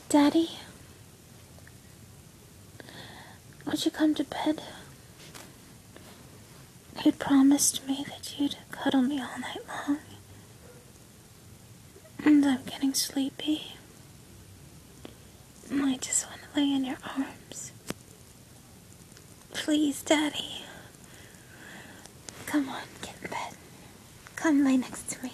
Daddy, would you come to bed? You'd promised me that you'd cuddle me all night long. And I'm getting sleepy. I just want to lay in your arms. Please, Daddy. Come on, get in bed. Come lay next to me.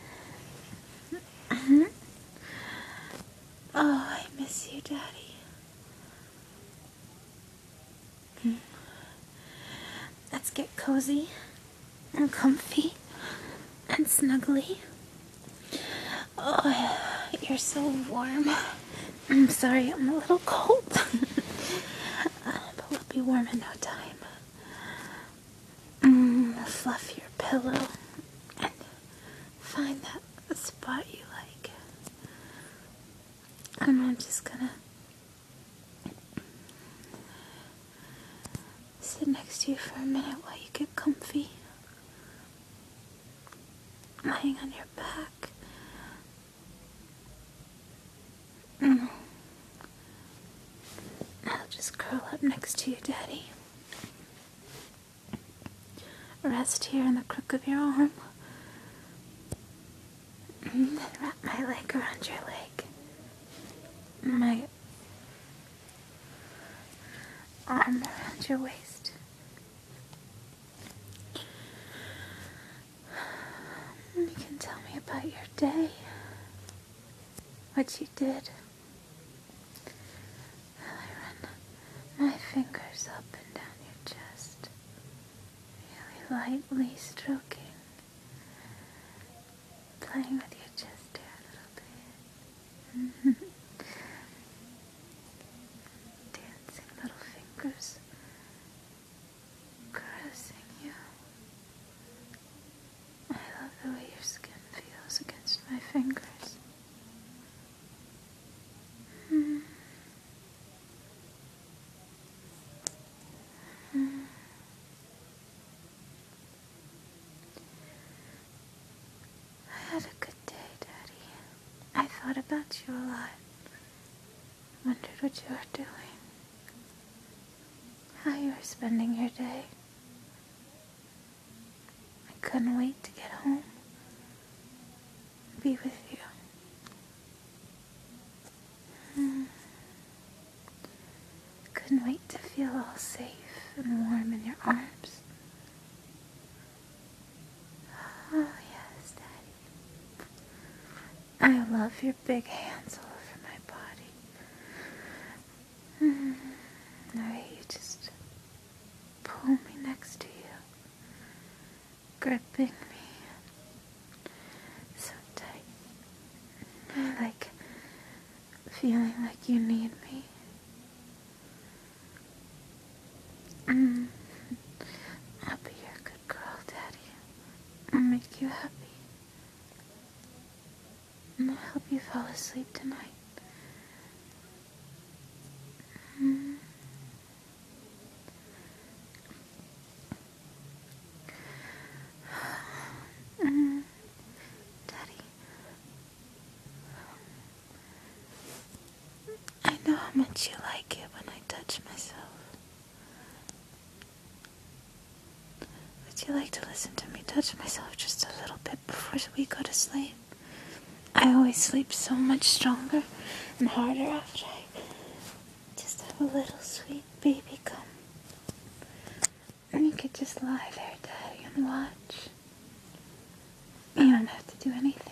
Oh, I miss you, Daddy. Let's get cozy and comfy and snuggly. Oh, you're so warm. I'm sorry, I'm a little cold. But we'll be warm in no time. Fluff your pillow and find that spot you like. And I'm just gonna sit next to you for a minute while you get comfy. Lying on your back. I'll just curl up next to you, Daddy. Rest here in the crook of your arm. And then wrap my leg around your leg. My arm around your waist. You can tell me about your day. What you did. I run my fingers up and down your chest. Really lightly stroking. Playing with your chest hair a little bit. Dancing little fingers. Caressing you. I love the way your skin feels against my fingers. I had a good day, Daddy. I thought about you a lot. Wondered what you were doing. How you were spending your day. I couldn't wait to get home. Be with you. Couldn't wait to feel all safe and warm in your arms. Oh, yes, Daddy. I love your big hands all over my body. The way you just pull me next to you, gripping me so tight. I like feeling like you need me. I'll be your good girl, Daddy. I'll make you happy. And I'll help you fall asleep tonight. Daddy, I know how much you like it when I touch myself. Would you like to listen to me touch myself just a little bit before we go to sleep? I always sleep so much stronger and harder after I just have a little sweet baby come. And you could just lie there, Daddy, and watch. You don't have to do anything.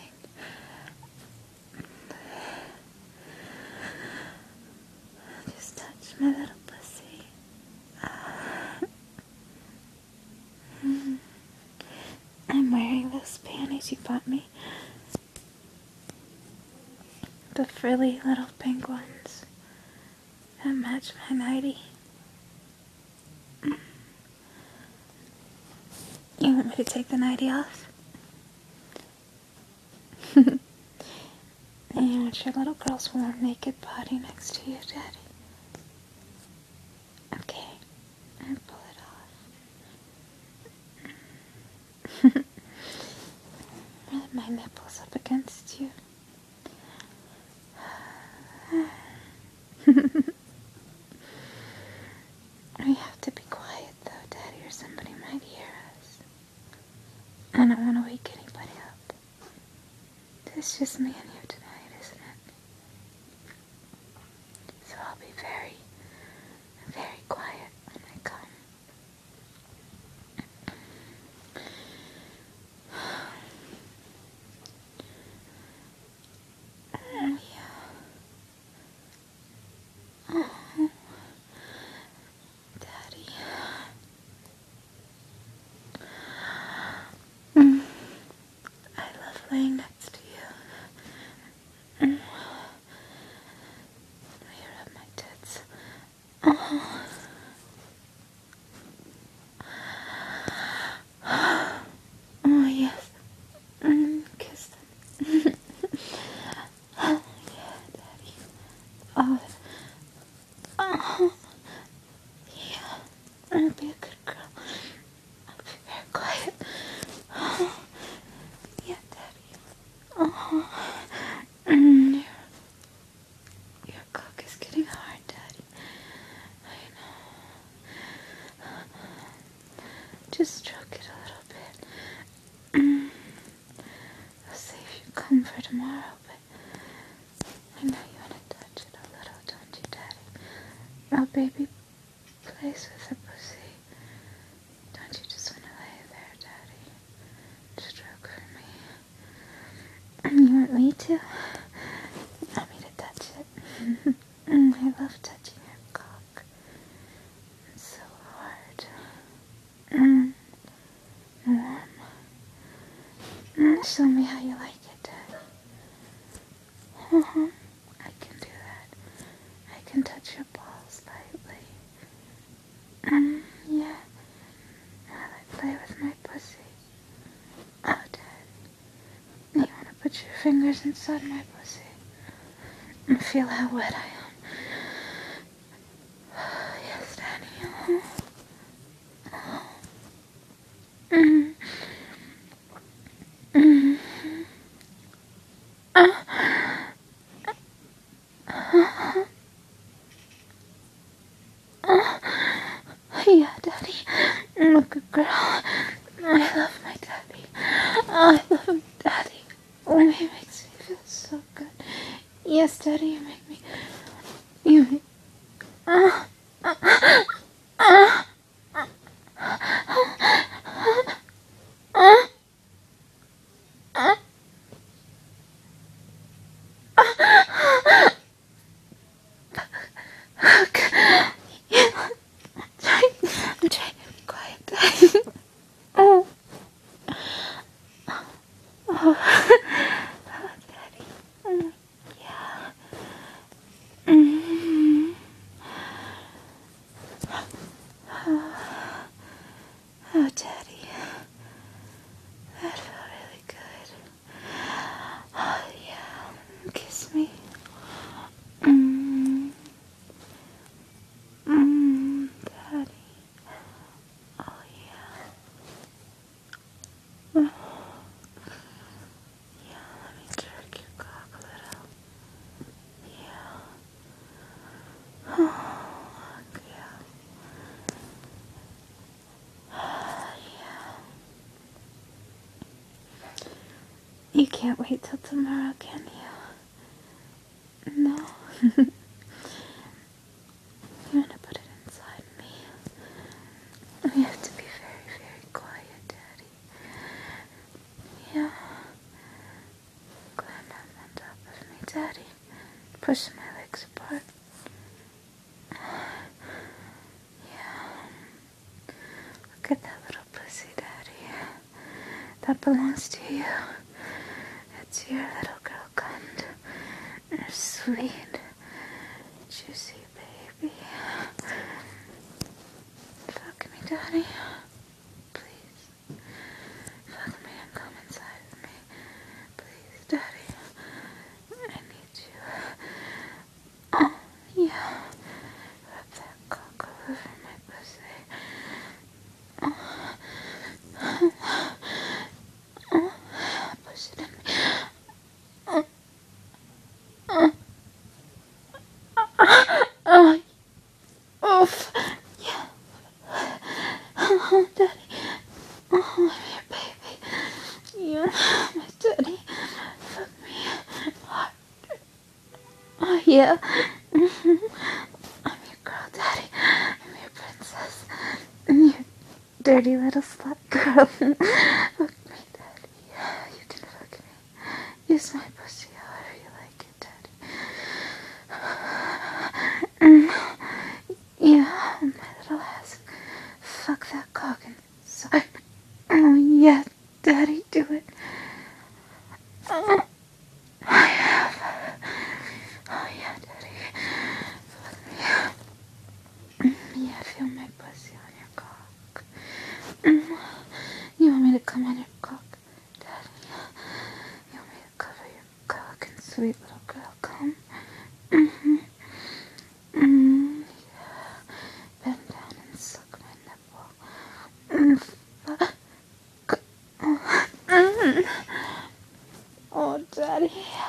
Just touch my little pussy. I'm wearing those panties you bought me. The frilly little pink ones that match my nightie. You want me to take the nightie off? And you want your little girl's warm naked body next to you, Daddy? Okay, and pull it off. Rub my nipples up against you. just me and you tonight, isn't it? So I'll be very, very quiet when I come. Oh, yeah. Oh, Daddy. I love laying next to you. You rub my tits. Oh. Oh, yes. Kiss them. Oh, yeah, Daddy. Oh, oh, yeah. I'll be a good girl. I'll be very quiet. Oh, yeah, Daddy. Oh, your cock is getting hard, Daddy. I know. Just stroke it a little bit. I'll save you come for tomorrow, but I know you want to touch it a little, don't you, Daddy? Oh, baby plays with the pussy. Don't you just want to lay there, Daddy? Stroke for me. You want me to? You want me to touch it? I love touching your cock. It's so hard. Warm. Show me how you like it, Daddy. I can do that. I can touch your balls lightly. Yeah. While I play with my pussy. Oh, Daddy. You want to put your fingers inside my pussy and feel how wet I am? Yes, Daddy. Yeah, Daddy. I'm a good girl. I love my daddy. I love my daddy. Oh, he makes me feel so good. Yes, Daddy, you make me. You make. I'm trying to be quiet, Daddy. Oh. Oh, Daddy. Yeah. Oh, Daddy. That felt really good. Oh, yeah. Kiss me. Daddy. Oh, yeah. Yeah, let me jerk your cock a little. Yeah. Oh, yeah. Yeah. You can't wait till tomorrow, can you? No. You want to put it inside me. We have to be very, very quiet, Daddy. Yeah. Climb up on top of me, Daddy. Push my legs apart. Yeah. Look at that little pussy, Daddy. That belongs to you. It's your little girl cunt. You're sweet, juicy baby. Fuck me, Daddy. Please. Fuck me and come inside of me. Please, Daddy. I need you. Oh, yeah. Rub that cock all over my pussy. Push it in me. yeah. I'm your girl, Daddy. I'm your princess. I'm your dirty little slut girl. Fuck me, Daddy. You can fuck me. Use my pussy however you like it, Daddy. Yeah, my little ass. Fuck that cock inside. Oh, yeah, Daddy, do it. Oh, yeah, Daddy. Yeah, feel my pussy on your cock. You want me to come on your cock, Daddy? You want me to cover your cock and sweet little girl come? Mm-hmm. Yeah. Bend down and suck my nipple. Oh, Daddy.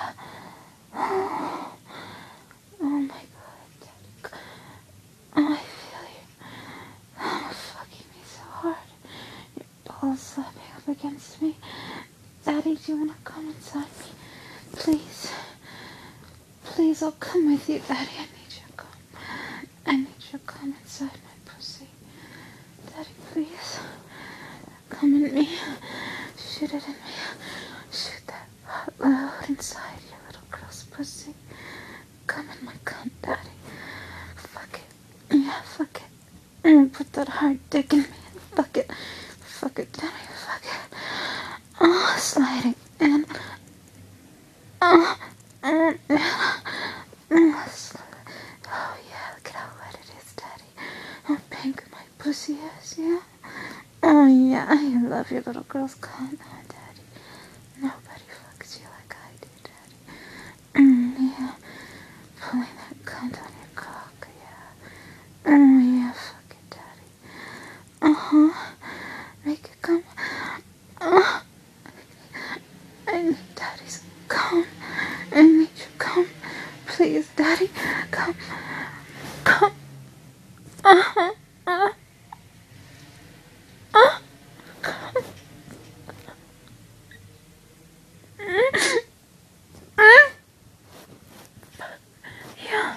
Oh my God, Daddy. Oh, I feel you. Oh, fucking me so hard. Your balls slapping up against me. Daddy, do you want to come inside me? Please. Please, I'll come with you, Daddy. I need you to come. I need you to come inside my pussy. Daddy, please. Come in me. Shoot it in me. Shoot that hot load inside your little girl's pussy. Come in my cunt, Daddy. Fuck it. Yeah, fuck it. Put that hard dick in me. Fuck it. Fuck it, Daddy. Fuck it. Oh, sliding in. Oh, oh, yeah, look at how wet it is, Daddy. How pink my pussy is, yeah? Oh, yeah, I love your little girl's cunt, oh, Daddy. Nobody fucks you like I do, Daddy. Yeah, pulling that cunt on your cock, yeah. Oh, yeah, fuck it, Daddy. Uh-huh. Make it come. I need Daddy's come. I need you come. Please, Daddy, come. Come. Uh-huh. Come. Yeah.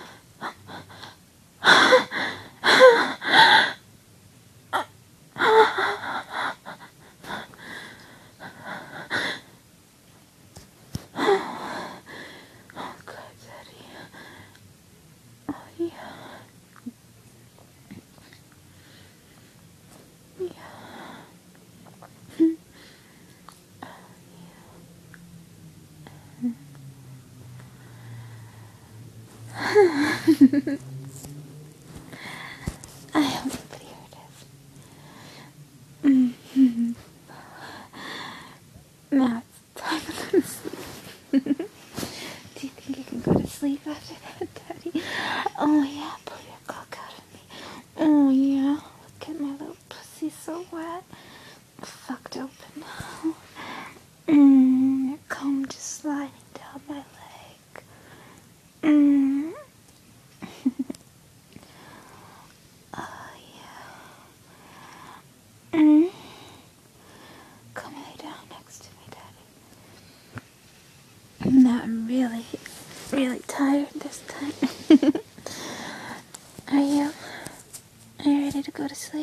Oh, God, Daddy. Oh, yeah. Yeah. I hope nobody heard it. Now it's time to go to sleep. Do you think you can go to sleep after that, Daddy? Oh, yeah, pull your cock out of me. Oh, yeah, look at my little pussy so wet. Fucked open. Your comb just sliding down my leg. Oh, yeah. Come lay down next to me, Daddy. Now I'm really, really tired this time. Are you? Are you ready to go to sleep?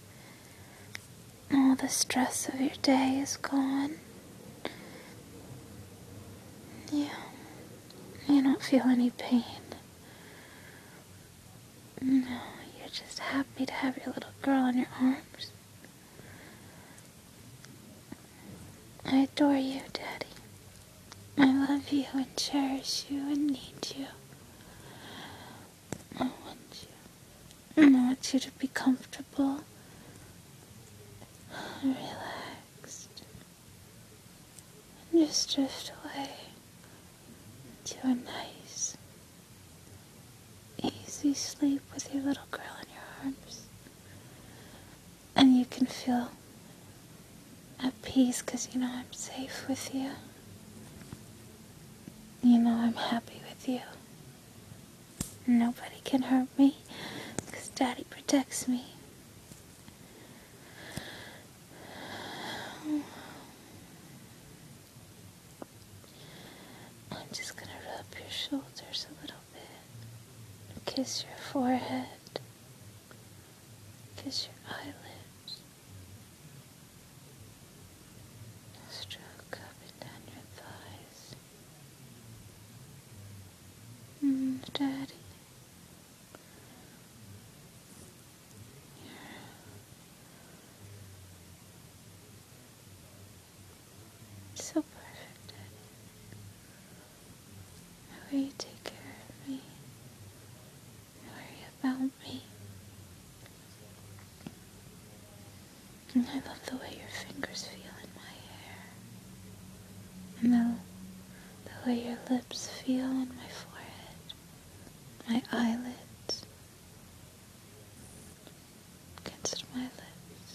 All the stress of your day is gone. Yeah. You don't feel any pain. No, you're just happy to have your little girl in your arms. I adore you, Daddy. I love you and cherish you and need you. I want you. I want you to be comfortable, relaxed, and just drift away to a nice, easy sleep with your little girl in your arms. And you can feel at peace because you know I'm safe with you. You know I'm happy with you. Nobody can hurt me because Daddy protects me. I'm just gonna rub your shoulders a kiss your forehead, kiss your eyelids, stroke up and down your thighs. Daddy. You're so perfect, Daddy. The way you take care of me, you worry about me. And I love the way your fingers feel in my hair. And the way your lips feel on my forehead, my eyelids, against my lips.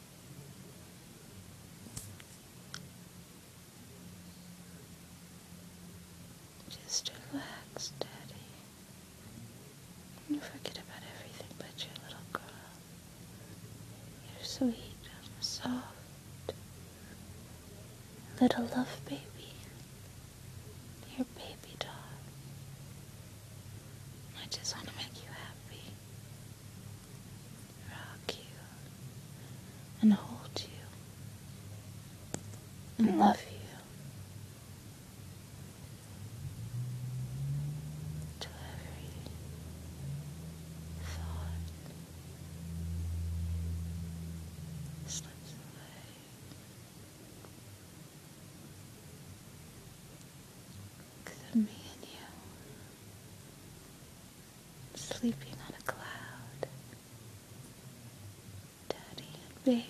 Just relax, Daddy. You forget about everything but your little girl. You're sweet, soft, little love baby. Your baby doll. I just want to make you happy. Rock you. And hold you. And love you. Till every thought slips away. 'Cause of me and you. Sleeping on a cloud. Daddy and baby.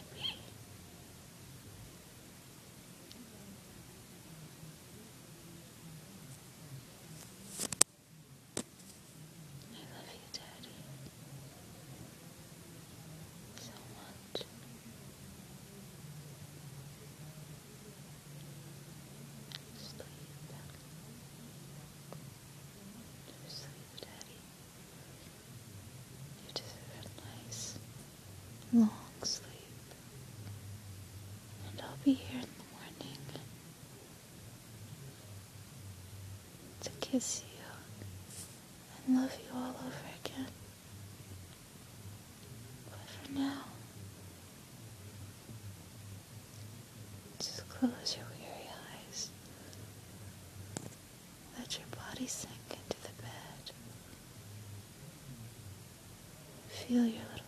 I love you, Daddy. So much. Sleep. You're asleep, Daddy. You deserve a nice, long sleep. And I'll be here in the morning to kiss you and love you all over again. But for now, just close your weary eyes. Let your body sink into the bed. Feel your little